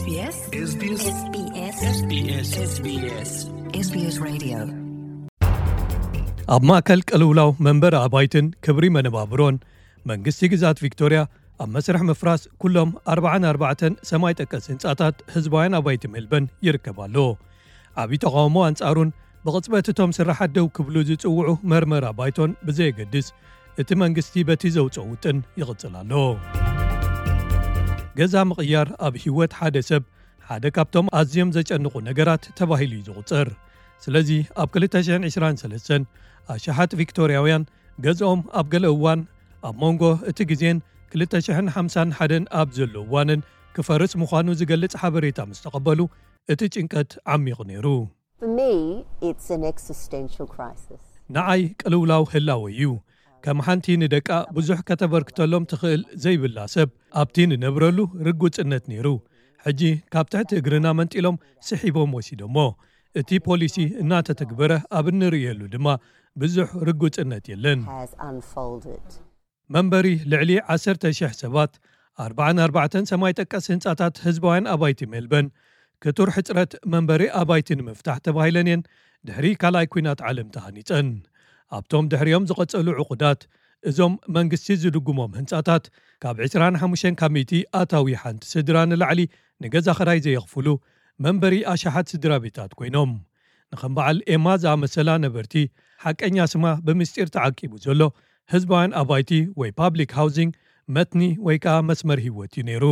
SBS Radio ኣብ ማእከል ቀልውላው መንበር ኣባይትን ክብሪ መነባብሮን መንግስቲ ግዛት ቪክቶሪያ ኣብ መስርሕ ምፍራስ ኩሎም 44 ሰማይ ጠቀስ ህንጻታት ህዝባውያን ኣባይቲ ሜልበን ይርከባሉ። ኣብ ተቃውሞ አንጻሩን ብቕጽበት እቶም ስራሓት ደው ክብሉ ዝጽውዑ መርመር ኣባይቶን ብዘይገድስ እቲ መንግስቲ በቲ ዘውፅኦ ውጥን ይቕጽላሎ። ገዛ ምቕያር ኣብ ህይወት ሓደ ሰብ ሓደ ካብቶም ኣዝዮም ዘጨንቁ ነገራት ተባሂሉ ይዝቁፅር። ስለዚ ኣብ 2023 ኣሽሓት ቪክቶሪያውያን ገዝኦም ኣብ ገለ እዋን ኣብ መንጎ እቲ ግዜን 2051 ኣብ ዘሎ እዋንን ክፈርስ ምዃኑ ዝገልጽ ሓበሬታ ምስ ተቐበሉ እቲ ጭንቀት ዓሚቕ ነይሩ። For me, it's an existential crisis. ንዓይ ቅልውላው ህላወ እዩ። ከም ሓንቲ ንደቃ ብዙሕ ከተበርክተሎም ትኽእል ዘይብላ ሰብ ኣብቲ ንነብረሉ ርጉጽነት ነይሩ። ሕጂ ካብ ትሕቲ እግርና መንጢሎም ስሒቦም ወሲዶሞ። እቲ ፖሊሲ እናተተግበረ ኣብ እንርእየሉ ድማ ብዙሕ ርጉጽነት የለን። መንበሪ ልዕሊ 10,000 ሰባት 44 ሰማይ ጠቀስ ህንጻታት ህዝባውያን ኣባይቲ ሜልበን ክቱር ሕፅረት መንበሪ ኣባይቲ ንምፍታሕ ተባሂለን እየን ድሕሪ ካልኣይ ኩናት ዓለም ተሃኒፀን። ኣብቶም ድሕሪኦም ዝቐጸሉ ዕቁዳት እዞም መንግስቲ ዝድጉሞም ህንጻታት ካብ 25 ካሚቲ ኣታዊ ሓንቲ ስድራ ንላዕሊ ንገዛ ኽራይ ዘየኽፍሉ መንበሪ ኣሽሓት ስድራ ቤታት ኮይኖም ንኸም በዓል ኤማ ዝኣመሰላ ነበርቲ ሓቀኛ ስማ ብምስጢር ተዓቂቡ ዘሎ ህዝባውያን ኣባይቲ ወይ ፓብሊክ ሃውሲንግ መትኒ ወይ ከዓ መስመር ህይወት እዩ ነይሩ።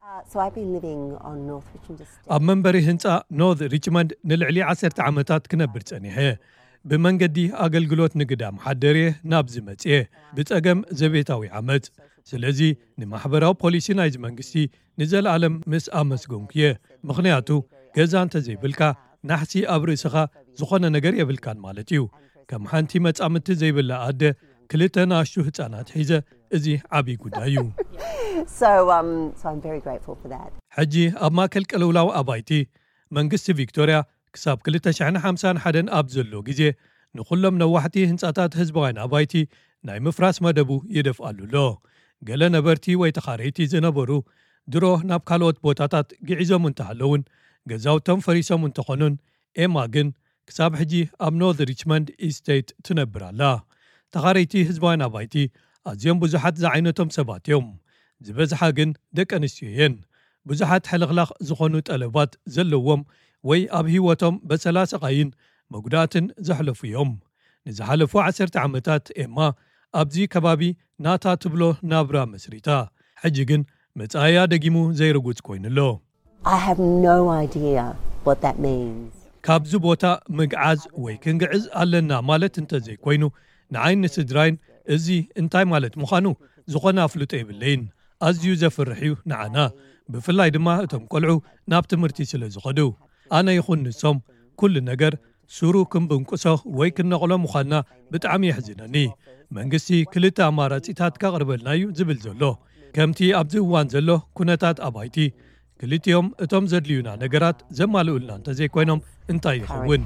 ኣብ መንበሪ ህንፃ ኖርት ሪችመንድ ንልዕሊ 10 ዓመታት ክነብር ጸኒሐ። ብመንገዲ ኣገልግሎት ንግዳም ሓደርየ ናብ ዝመጽየ ብጸገም ዘቤታዊ ዓመፅ። ስለዚ ንማሕበራዊ ፖሊሲ ናይዚ መንግስቲ ንዘለዓለም ምስ ኣመስጎንኩየ። ምኽንያቱ ገዛ እንተዘይብልካ ናሕሲ ኣብ ርእስኻ ዝኾነ ነገር የብልካን ማለት እዩ። ከም ሓንቲ መጻምቲ ዘይብላ ኣደ ክልተ ንኣሽቱ ህፃናት ሒዘ እዚ ዓብይ ጉዳይ እዩ። So I'm very grateful for that. ሕጂ ኣብ ማእከል ቀልውላው ኣባይቲ መንግስቲ ቪክቶሪያ ክሳብ 2051 ኣብ ዘሎ ግዜ ንኹሎም ነዋሕቲ ህንጻታት ህዝባውያን ኣባይቲ ናይ ምፍራስ መደቡ ይደፍኣሉሎ። ገለ ነበርቲ ወይ ተኻረይቲ ዝነበሩ ድሮ ናብ ካልኦት ቦታታት ግዒዞም እንተሃለውን ገዛውቶም ፈሪሶም እንተኾኑን ኤማ ግን ክሳብ ሕጂ ኣብ ኖርት ሪችመንድ ኢስቴት ትነብራላ። ተኻረይቲ ህዝባውያን ኣባይቲ ኣዝዮም ብዙሓት ዝዓይነቶም ሰባት እዮም። ዝበዝሓ ግን ደቂ ኣንስትዮ እየን። ብዙሓት ሕልኽላኽ ዝኾኑ ጠለባት ዘለዎም ወይ ኣብ ህይወቶም በሰላ ስቓይን መጉዳእትን ዘሕለፉ እዮም። ንዝሓለፉ 10 ዓመታት ኤማ ኣብዚ ከባቢ ናታ ትብሎ ናብራ መስሪታ። ሕጂ ግን መጻያ ደጊሙ ዘይርጉጽ ኮይኑሎ። I have no idea what that means. ካብዚ ቦታ ምግዓዝ ወይ ክንግዕዝ ኣለና ማለት እንተዘይ ኮይኑ ንዓይኒ ስድራይን እዚ እንታይ ማለት ምዃኑ ዝኾነ ኣፍልጦ የብለይን። ኣዝዩ ዘፍርሕ እዩ ንዓና፣ ብፍላይ ድማ እቶም ቆልዑ ናብ ትምህርቲ ስለ ዝኸዱ። ኣነ ይኹን ንሶም ኩሉ ነገር ሱሩ ክንብንቁሶ ወይ ክነቕሎ ምዃንና ብጣዕሚ የሕዝነኒ። መንግስቲ ክልተ ኣማራጺታት ካቕርበልና እዩ ዝብል ዘሎ። ከምቲ ኣብዚ እዋን ዘሎ ኩነታት ኣባይቲ ክልቲኦም እቶም ዘድልዩና ነገራት ዘማልኡልና እንተዘይኮይኖም እንታይ ይኸውን?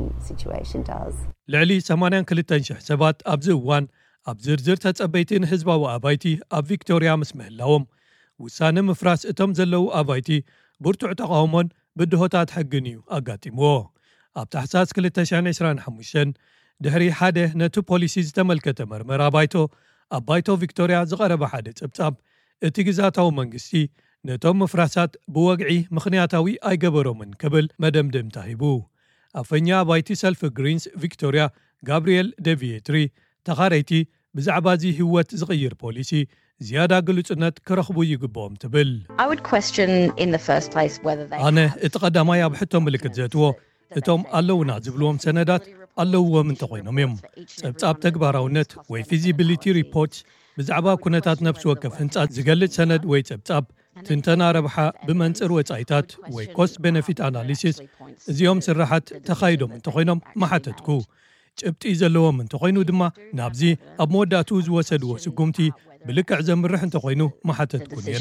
ልዕሊ 82,000 ሰባት ኣብዚ እዋን ኣብ ዝርዝር ተጸበይትን ህዝባዊ ኣባይቲ ኣብ ቪክቶሪያ ምስ ምህላዎም ውሳነ ምፍራስ እቶም ዘለዉ ኣባይቲ ብርቱዕ ተቃውሞን ብድሆታት ሕግን እዩ ኣጋጢምዎ። ኣብ ታሕሳስ 2025 ድሕሪ ሓደ ነቲ ፖሊሲ ዝተመልከተ መርመራ ባይቶ ኣብ ባይቶ ቪክቶሪያ ዝቐረበ ሓደ ጸብጻብ እቲ ግዛታዊ መንግስቲ ነቶም ምፍራሳት ብወግዒ ምኽንያታዊ ኣይገበሮምን ክብል መደምደምታ ሂቡ። ኣፈኛ ባይቲ ሰልፊ ግሪንስ ቪክቶሪያ ጋብርኤል ደቪየትሪ ተኻረይቲ ብዛዕባ እዚ ህይወት ዝቕይር ፖሊሲ ዝያዳ ግልጽነት ክረኽቡ ይግብኦም ትብል። ኣነ እቲ ቀዳማይ ኣብ ሕቶ ምልክት ዘትዎ እቶም ኣለውና ዝብልዎም ሰነዳት ኣለውዎም እንተኾይኖም እዮም። ጸብጻብ ተግባራውነት ወይ ፊዚቢሊቲ ሪፖርት ብዛዕባ ኩነታት ነፍሲ ወከፍ ህንጻት ዝገልጽ ሰነድ ወይ ጸብጻብ ትንተና ረብሓ ብመንጽር ወጻኢታት ወይ ኮስት ቤነፊት ኣናሊሲስ እዚኦም ስራሓት ተኻይዶም እንተኾይኖም ማሓተትኩ። ጭብጢ ዘለዎም እንተኾይኑ ድማ ናብዚ ኣብ መወዳእቱ ዝወሰድዎ ስጉምቲ ብልክዕ ዘምርሕ እንተኾይኑ ማሓተትኩ ነይረ።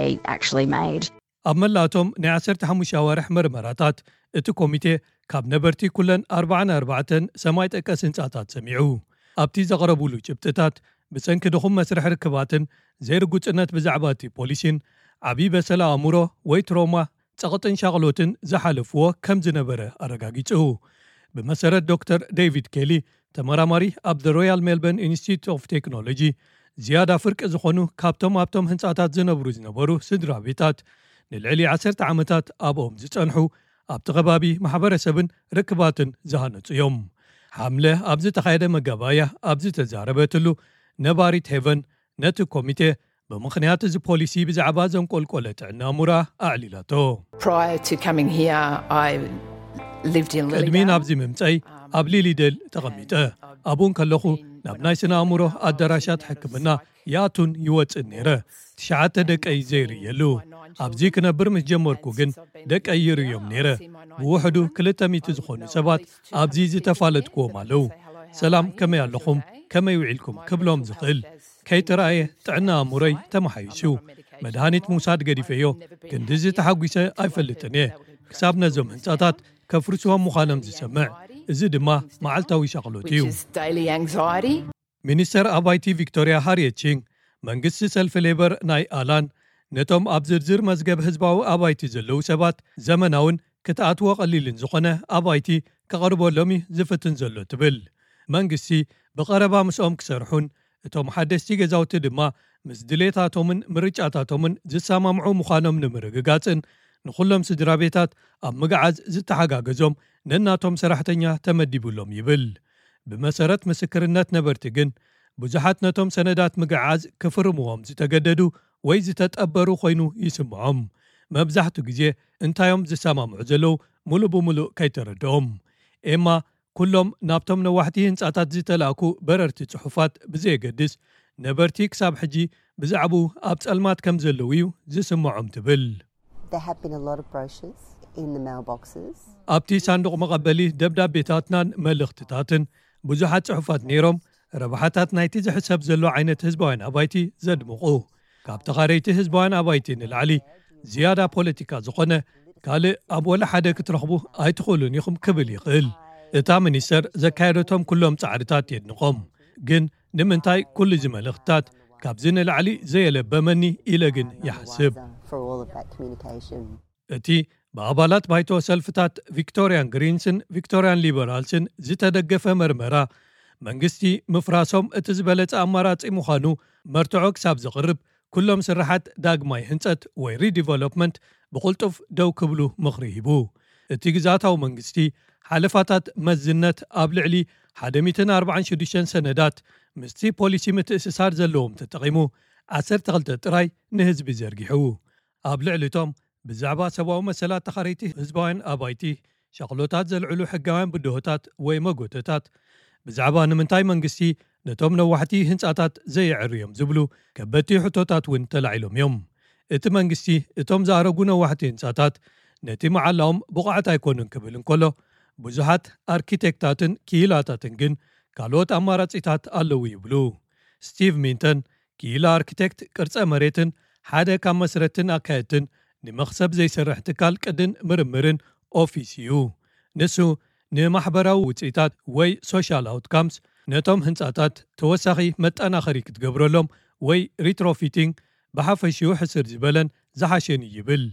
ኣብ መላእቶም ናይ 15 ኣዋርሕ መርመራታት እቲ ኮሚቴ ካብ ነበርቲ ኩለን 44 ሰማይ ጠቀስ ህንጻታት ሰሚዑ። ኣብቲ ዘቕረቡሉ ጭብጥታት ብሰንኪ ድኹም መስርሕ ርክባትን ዘይርጉጽነት ብዛዕባ እቲ ፖሊሲን ዓብዪ በሰላ ኣእምሮ ወይ ትሮማ ጸቕጥን ሻቕሎትን ዝሓለፍዎ ከም ዝነበረ ኣረጋጊጹ። ብመሰረት ዶክተር ዴቪድ ኬሊ ተመራማሪ ኣብ ዘ ሮያል ሜልበርን ኢንስቲትዩት ኦፍ ቴክኖሎጂ ዝያዳ ፍርቂ ዝኾኑ ካብቶም ህንጻታት ዝነበሩ ስድራ ቤታት ንልዕሊ 10 ዓመታት ኣብኦም ዝጸንሑ ኣብቲ ከባቢ ማሕበረሰብን ርክባትን ዝሃነጹ እዮም። ሓምለ ኣብ ዝተኻየደ መጋባያ ኣብ ዝተዛረበትሉ ነባሪት ሄቨን ነቲ ኮሚቴ ብምኽንያት እዚ ፖሊሲ ብዛዕባ ዘንቆልቆለ ጥዕና እሙራ ኣዕሊላቶ። ቅድሚ ናብዚ ምምፀይ ኣብ ሊሊደል ተቐሚጠ ኣብኡን ከለኹ ናብ ናይ ስነ ኣእምሮ ኣዳራሻት ሕክምና ይኣቱን ይወፅን ነይረ። 9 ደቀይ ዘይርየሉ ኣብዚ ክነብር ምስ ጀመርኩ ግን ደቀይ ይርዮም ነይረ። ብውሕዱ 200 ዝኾኑ ሰባት ኣብዚ ዝተፋለጥክዎም ኣለው። ሰላም ከመይ ኣለኹም ከመይ ውዒልኩም ክብሎም ዝኽእል ከይተረኣየ ጥዕና እሙረይ ተመሓይሹ መድሃኒት ምውሳድ ገዲፈዮ ክንዲ ዝተሓጒሰ ኣይፈልጥን እየ ክሳብ ነዞም ህንጻታት ከፍርስዎም ምዃኖም ዝሰምዕ እዚ ድማ መዓልታዊ ሻቕሎት እዩ። ሚኒስተር ኣባይቲ ቪክቶርያ ሃርየት ቺንግ መንግስቲ ሰልፊ ሌበር ናይ ኣላን ነቶም ኣብ ዝርዝር መዝገብ ህዝባዊ ኣባይቲ ዘለዉ ሰባት ዘመናውን ክትኣትዎ ቀሊልን ዝኾነ ኣባይቲ ከቐርበሎሚ ዝፍትን ዘሎ ትብል። መንግስቲ ብቐረባ ምስኦም ክሰርሑን እቶም ሓደስቲ ገዛውቲ ድማ ምስ ድሌታቶምን ምርጫታቶምን ዝሰማምዑ ምዃኖም ንምርግጋጽን ንኹሎም ስድራ ቤታት ኣብ ምግዓዝ ዝተሓጋገዞም ነናቶም ሰራሕተኛ ተመዲቡሎም ይብል። ብመሰረት ምስክርነት ነበርቲ ግን ብዙሓት ነቶም ሰነዳት ምግዓዝ ክፍርምዎም ዝተገደዱ ወይ ዝተጠበሩ ኮይኑ ይስምዖም። መብዛሕትኡ ግዜ እንታዮም ዝሰማምዑ ዘለው ሙሉእ ብምሉእ ከይተረድኦም። ኤማ ኩሎም ናብቶም ነዋሕቲ ህንጻታት ዝተላኩ በረርቲ ጽሑፋት ብዘየገድስ ነበርቲ ክሳብ ሕጂ ብዛዕባ ኣብ ጸልማት ከም ዘለው እዩ ዝስምዖም ትብል። ኣብቲ ሳንዱቕ መቐበሊ ደብዳቤታትናን መልእኽትታትን ብዙሓት ጽሑፋት ነይሮም ረብሓታት ናይቲ ዝሕሰብ ዘሎ ዓይነት ህዝባውያን ኣባይቲ ዘድምቑ። ካብ ተኻረይቲ ህዝባውያን ኣባይቲ ንላዕሊ ዝያዳ ፖለቲካ ዝኾነ ካልእ ኣብ ወላ ሓደ ክትረኽቡ ኣይትኽእሉን ኢኹም ክብል ይኽእል። እታ ሚኒስተር ዘካየደቶም ኩሎም ጻዕርታት የድንቖም። ግን ንምንታይ ኩሉ እዚ መልእኽትታት ካብዚ ንላዕሊ ዘየለበመኒ ኢለ ግን ይሓስብ። እቲ ብኣባላት ባይቶ ሰልፍታት ቪክቶርያን ግሪንስን ቪክቶርያን ሊበራልስን ዝተደገፈ መርመራ መንግስቲ ምፍራሶም እቲ ዝበለጸ ኣማራጺ ምዃኑ መርትዖ ክሳብ ዘቕርብ ኩሎም ስራሓት ዳግማይ ህንጸት ወይ ሪዲቨሎፕመንት ብቕልጡፍ ደው ክብሉ ምኽሪ ሂቡ። እቲ ግዛታዊ መንግስቲ ሓለፋታት መዝነት ኣብ ልዕሊ 146 ሰነዳት ምስቲ ፖሊሲ ምትእስሳር ዘለዎም ተጠቒሙ 12 ጥራይ ንህዝቢ ዘርጊሑ። ኣብ ልዕሊቶም ብዛዕባ ሰብኣዊ መሰላት ተኻረይቲ ህዝባውያን ኣባይቲ ሸቕሎታት ዘልዕሉ ሕጋውያን ብድሆታት ወይ መጎተታት ብዛዕባ ንምንታይ መንግስቲ ነቶም ነዋሕቲ ህንጻታት ዘየዕርዮም ዝብሉ ከበድቲ ሕቶታት እውን ተላዒሎም እዮም። እቲ መንግስቲ እቶም ዝኣረጉ ነዋሕቲ ህንጻታት ነቲ መዓላዎም ብቕዓት ኣይኮኑን ክብል እንከሎ ብዙሓት ኣርኪቴክታትን ክኢላታትን ግን ካልኦት ኣማራጺታት ኣለዉ ይብሉ። ስቲቭ ሚንተን ክኢላ ኣርኪቴክት ቅርጸ መሬትን ሓደ ካብ መስረትን ኣካየትን ንመኽሰብ ዘይሰርሕ ትካል ቅድን ምርምርን ኦፊስ እዩ። ንሱ ንማሕበራዊ ውፅኢታት ወይ ሶሻል ኣውትካምስ ነቶም ህንጻታት ተወሳኺ መጠናኸሪ ክትገብረሎም ወይ ሪትሮፊቲንግ ብሓፈሽኡ ሕስር ዝበለን ዝሓሸን ይብል።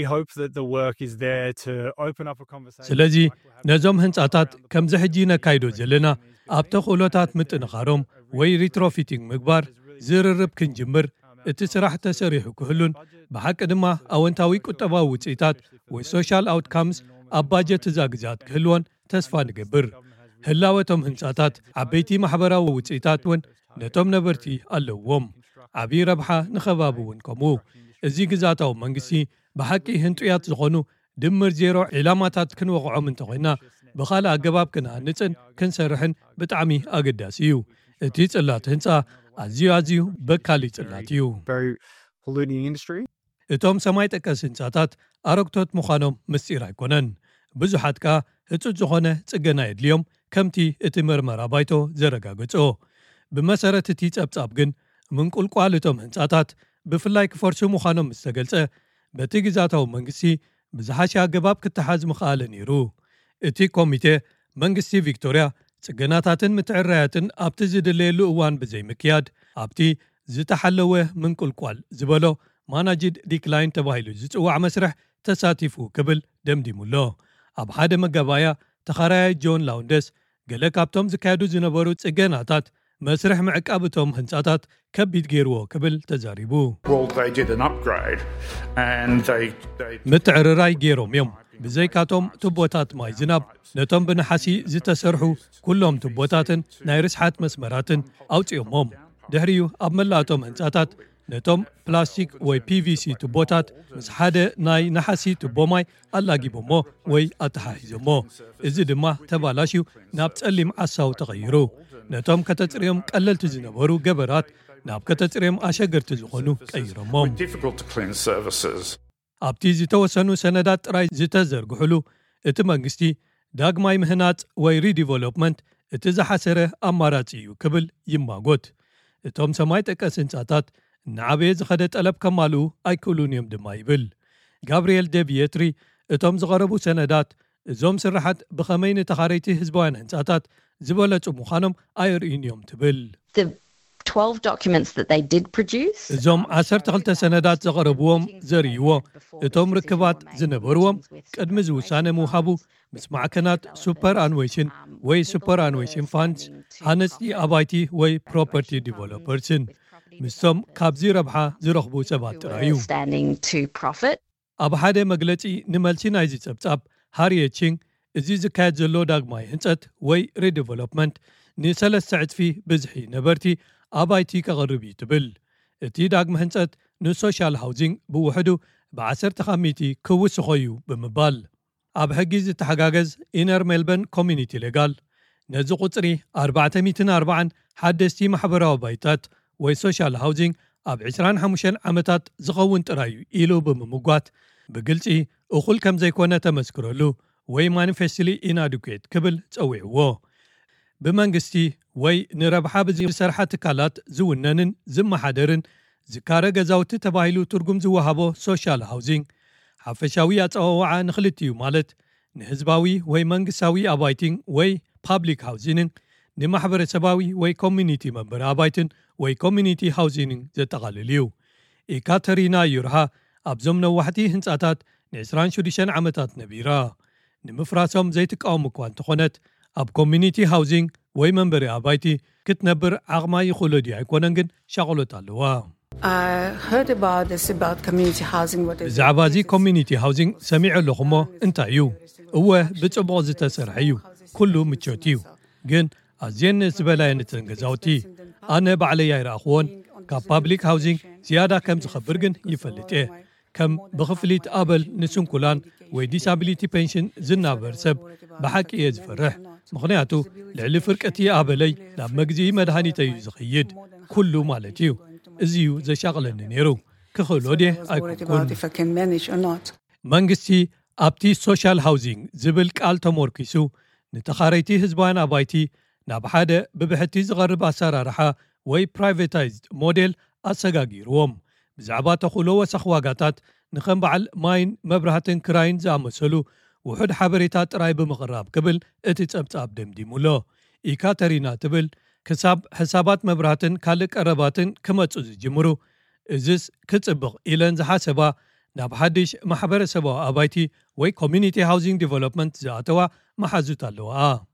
ስለዚ ነዞም ህንጻታት ከምዚ ሕጂ ነካይዶ ዘለና ኣብ ተኽእሎታት ምጥንኻሮም ወይ ሪትሮፊቲንግ ምግባር ዝርርብ ክንጅምር እቲ ስራሕ ተሰሪሑ ክህሉን ብሓቂ ድማ ኣወንታዊ ቁጠባዊ ውፅኢታት ወይ ሶሻል ኣውትካምስ ኣብ ባጀት እዛ ግዛት ክህልዎን ተስፋ ንገብር። ህላወቶም ህንጻታት ዓበይቲ ማሕበራዊ ውፅኢታት እውን ነቶም ነበርቲ ኣለዎም። ዓብዪ ረብሓ ንኸባቢ እውን ከምኡ። እዚ ግዛታዊ መንግስቲ ብሓቂ ህንጡያት ዝኾኑ ድምር ዜሮ ዒላማታት ክንወቕዖም እንተኾይና ብኻልእ ኣገባብ ክንሃንፅን ክንሰርሕን ብጣዕሚ ኣገዳሲ እዩ። እቲ ጽላት ህንጻ ኣዝዩ በካሊ ጽላት እዩ። እቶም ሰማይ ጠቀስ ህንጻታት ኣረግቶት ምዃኖም ምስጢር ኣይኮነን። ብዙሓት ከ ህፁፅ ዝኾነ ጽገና የድልዮም ከምቲ እቲ መርመራ ባይቶ ዘረጋገጾ። ብመሰረት እቲ ጸብጻብ ግን ምንቁልቋል እቶም ህንጻታት ብፍላይ ክፈርሱ ምዃኖም ምስ ተገልጸ በቲ ግዛታዊ መንግስቲ ብዝሓሸ ኣገባብ ክትሓዝ ምኽኣለ ነይሩ። እቲ ኮሚቴ መንግስቲ ቪክቶርያ ጽገናታትን ምትዕራያትን ኣብቲ ዝድለየሉ እዋን ብዘይምክያድ ኣብቲ ዝተሓለወ ምንቁልቋል ዝበሎ ማናጅድ ዲክላይን ተባሂሉ ዝጽዋዕ መስርሕ ተሳቲፉ ክብል ደምዲሙሎ ኣብ ሓደ መገባያ ተኻራያይ ጆን ላውንደስ ገለ ካብቶም ዝካየዱ ዝነበሩ ጽገናታት መስርሕ ምዕቃብቶም ህንጻታት ከቢድ ገይርዎ ክብል ተዛሪቡ ምትዕርራይ ገይሮም እዮም ብዘይካቶም ቱቦታት ማይ ዝናብ ነቶም ብነሓሲ ዝተሰርሑ ኩሎም ቱቦታትን ናይ ርስሓት መስመራትን ኣውፅዮሞም ድሕሪዩ ኣብ መላእቶም ህንጻታት ነቶም ፕላስቲክ ወይ PVC ቱቦታት ምስ ሓደ ናይ ነሓሲ ቱቦ ማይ ኣላጊቦሞ ወይ ኣተሓሒዞሞ እዚ ድማ ተባላሽዩ ናብ ጸሊም ዓሳው ተቐይሩ ነቶም ከተጽርዮም ቀለልቲ ዝነበሩ ገበራት ናብ ከተጽርዮም ኣሸገርቲ ዝኾኑ ቀይሮሞም ኣብቲ ዝተወሰኑ ሰነዳት ጥራይ ዝተዘርግሕሉ እቲ መንግስቲ ዳግማይ ምህናጽ ወይ ሪዲቨሎፕመንት እቲ ዝሓሰረ ኣማራጺ እዩ ክብል ይማጎት እቶም ሰማይ ጠቀስ ህንጻታት ንዓበየ ዝኸደ ጠለብ ከማልኡ ኣይክእሉን እዮም ድማ ይብል ጋብርኤል ደቪየትሪ እቶም ዝቐረቡ ሰነዳት እዞም ስራሓት ብኸመይ ንተኻረይቲ ህዝባውያን ህንጻታት ዝበለጹ ምዃኖም ኣይርኢን እዮም ትብል እዞም 12 ሰነዳት ዘቐረብዎም ዘርእይዎ እቶም ርክባት ዝነበርዎም ቅድሚ ዝውሳነ ምውሃቡ ምስ ማዕከናት ሱፐር ኣንዌሽን ወይ ሱፐር ኣንዌሽን ፋንድስ ሃነፅቲ ኣባይቲ ወይ ፕሮፐርቲ ዲቨሎፐርስን ምስቶም ካብዚ ረብሓ ዝረኽቡ ሰባት ጥራዩ ኣብ ሓደ መግለጺ ንመልሲ ናይዚ ጸብጻብ ሃርየቺንግ እዚ ዝካየድ ዘሎ ዳግማይ ህንጸት ወይ ሪዲቨሎፕመንት ን3 ዕጽፊ ብዝሒ ነበርቲ ኣባይቲ ከቕርብ እዩ ትብል እቲ ዳግሚ ህንጸት ንሶሻል ሃውዚንግ ብውሕዱ ብ10 ኻሚቲ ክውስኾ እዩ ብምባል ኣብ ሕጊ ዝተሓጋገዝ ኢነር ሜልበርን ኮሚኒቲ ሌጋል ነዚ ቁጽሪ 440 ሓደስቲ ማሕበራዊ ባይታት ወይ ሶሻል ሃውዚንግ ኣብ 25 ዓመታት ዝኸውን ጥራዩ ኢሉ ብምምጓት ብግልፂ እኹል ከም ዘይኮነ ተመስክረሉ ወይ ማኒፌስትሊ ኢናዱኬት ክብል ጸዊዕዎ ብመንግስቲ ወይ ንረብሓ ብዝሰርሓ ትካላት ዝውነንን ዝመሓደርን ዝካረ ገዛውቲ ተባሂሉ ትርጉም ዝወሃቦ ሶሻል ሃውዚንግ ሓፈሻዊ ኣጸዋውዓ ንኽልትዩ ማለት ንህዝባዊ ወይ መንግስታዊ ኣባይቲን ወይ ፓብሊክ ሃውዚንግ ንማሕበረሰባዊ ወይ ኮሚኒቲ መንበሪ ኣባይትን ወይ ኮሚኒቲ ሃውዚንግ ዘጠቓልል እዩ ኢካተሪና ዩርሃ ኣብዞም ነዋሕቲ ህንጻታት ን26 ዓመታት ነቢራ ንምፍራሶም ዘይትቃወሙ እኳ እንተኾነት ኣብ ኮሚኒቲ ሃውዚንግ ወይ መንበሪ ኣባይቲ ክትነብር ዓቕማ ይኽእሉ ድዩ ኣይኮነን ግን ሻቕሎት ኣለዋ ብዛዕባ እዚ ኮሚኒቲ ሃውዚንግ ሰሚዑ ኣለኹሞ እንታይ እዩ እወ ብጽቡቕ ዝተሰርሐ እዩ ኩሉ ምቾት እዩ ግን ኣዝየን ዝበላየነትን ገዛውቲ ኣነ ባዕለይ ኣይረኣኽዎን ካብ ፓብሊክ ሃውዚንግ ዝያዳ ከም ዝኸብር ግን ይፈልጥ እየ ከም ብኽፍሊት ኣበል ንስንኩላን ወይ ዲሳቢሊቲ ፔንሽን ዝናበር ሰብ ብሓቂ እየ ዝፈርሕ ምኽንያቱ ልዕሊ ፍርቀቲ ኣበለይ ናብ መግዝኢ መድሃኒት እዩ ዝኽይድ ኩሉ ማለት እዩ እዚ እዩ ዘሻቕለኒ ነይሩ ክኽእሎ ድየ ኣይኮንኩን መንግስቲ ኣብቲ ሶሻል ሃውዚንግ ዝብል ቃል ተሞርኪሱ ንተኻረይቲ ህዝባውያን ኣባይቲ ናብ ሓደ ብብሕቲ ዝቐርብ ኣሰራርሓ ወይ ፕራይቬታይዝድ ሞዴል ኣሰጋጊርዎም ብዛዕባ ተኽእሎ ወሰኽ ዋጋታት ንኸም በዓል ማይን መብራህትን ክራይን ዝኣመሰሉ ውሑድ ሓበሬታ ጥራይ ብምቕራብ ክብል እቲ ጸብጻብ ደምዲሙሎ ኢካተሪና ትብል ክሳብ ሕሳባት መብራህትን ካልእ ቀረባትን ክመጹ ዝጅምሩ እዝስ ክጽብቕ ኢለን ዝሓሰባ ናብ ሓድሽ ማሕበረሰባዊ ኣባይቲ ወይ ኮሚኒቲ ሃውዚንግ ዲቨሎፕመንት ዝኣተዋ መሓዙት ኣለዋ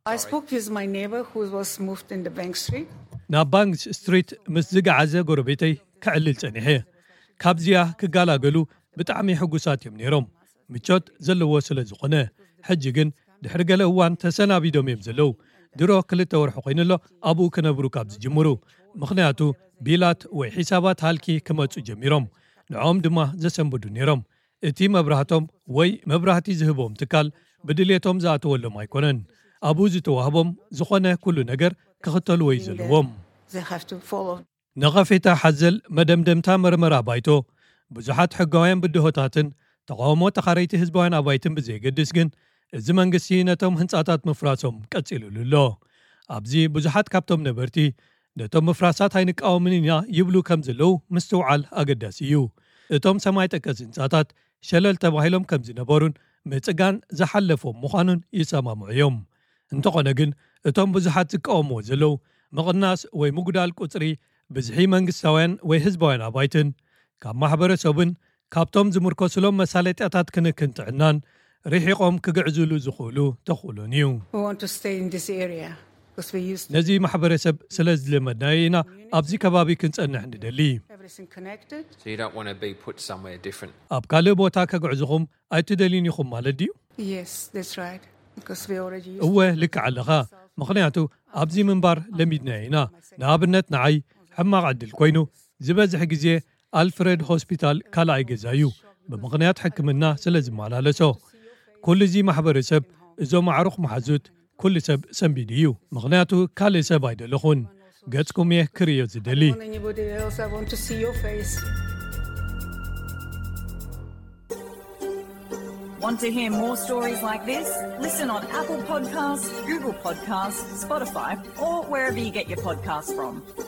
ናብ ባንክ ስትሪት ምስ ዝገዓዘ ጎረቤተይ ክዕልል ጸኒሐ ካብዚያ ክጋላገሉ ብጣዕሚ ሕጉሳት እዮም ነይሮም ምቾት ዘለዎ ስለ ዝኾነ ሕጂ ግን ድሕሪ ገለ እዋን ተሰናቢዶም እዮም ዘለው ድሮ 2 ወርሒ ኮይኑሎ ኣብኡ ክነብሩ ካብ ዝጅምሩ ምኽንያቱ ቢላት ወይ ሒሳባት ሃልኪ ክመፁ ጀሚሮም ንዖም ድማ ዘሰንብዱ ነይሮም እቲ መብራህቶም ወይ መብራህቲ ዝህቦም ትካል ብድሌቶም ዝኣተወሎም ኣይኮነን ኣብኡ ዝተዋህቦም ዝኾነ ኩሉ ነገር ክኽተሉ ወይ ዘለዎም ነቐፌታ ሓዘል መደምደምታ መርመራ ባይቶ ብዙሓት ሕጋውያን ብድሆታትን ተቃውሞ ተኻረይቲ ህዝባውያን ኣባይትን ብዘይገድስ ግን እዚ መንግስቲ ነቶም ህንጻታት ምፍራሶም ቀፂሉሉሎ ኣብዚ ብዙሓት ካብቶም ነበርቲ ነቶም ምፍራሳት ኣይንቃወምን ኢና ይብሉ ከም ዘለው ምስትውዓል ኣገዳሲ እዩ እቶም ሰማይ ጠቀስ ህንጻታት ሸለል ተባሂሎም ከም ዝነበሩን ምጽጋን ዝሓለፎም ምዃኑን ይሰማምዑ እዮም እንተኾነ ግን እቶም ብዙሓት ዝቃወምዎ ዘለው ምቕናስ ወይ ምጉዳል ቁፅሪ ብዝሒ መንግስታውያን ወይ ህዝባውያን ኣባይትን ካብ ማሕበረሰብን ካብቶም ዝምርኮስሎም መሳለጥያታት ክንክን ጥዕናን ርሒቆም ክግዕዝሉ ዝኽእሉ ተኽእሎን እዩ ነዚ ማሕበረሰብ ስለ ዝለመድናዮ ኢና ኣብዚ ከባቢ ክንጸንሕ ንደሊ ኣብ ካልእ ቦታ ከግዕዝኹም ኣይትደሊን ኢኹም ማለት ድዩ እወ ልክዕ ኣለኻ ምኽንያቱ ኣብዚ ምንባር ለሚድናዮ ኢና ንኣብነት ንዓይ ሕማቕ ዕድል ኮይኑ ዝበዝሕ ግዜ ኣልፍሬድ ሆስፒታል ካልኣይ ገዛ እዩ ብምኽንያት ሕክምና ስለ ዝመላለሶ ኩሉ እዚ ማሕበረሰብ እዞም ኣዕሩኽ መሓዙት ኩሉ ሰብ ሰንቢድ እዩ ምኽንያቱ ካልእ ሰብ ኣይደለኹን ገጽኩም እየ ክርዮ ዝደሊ Want to hear more stories like this? Listen on Apple Podcasts, Google Podcasts, Spotify, or wherever you get your podcasts from.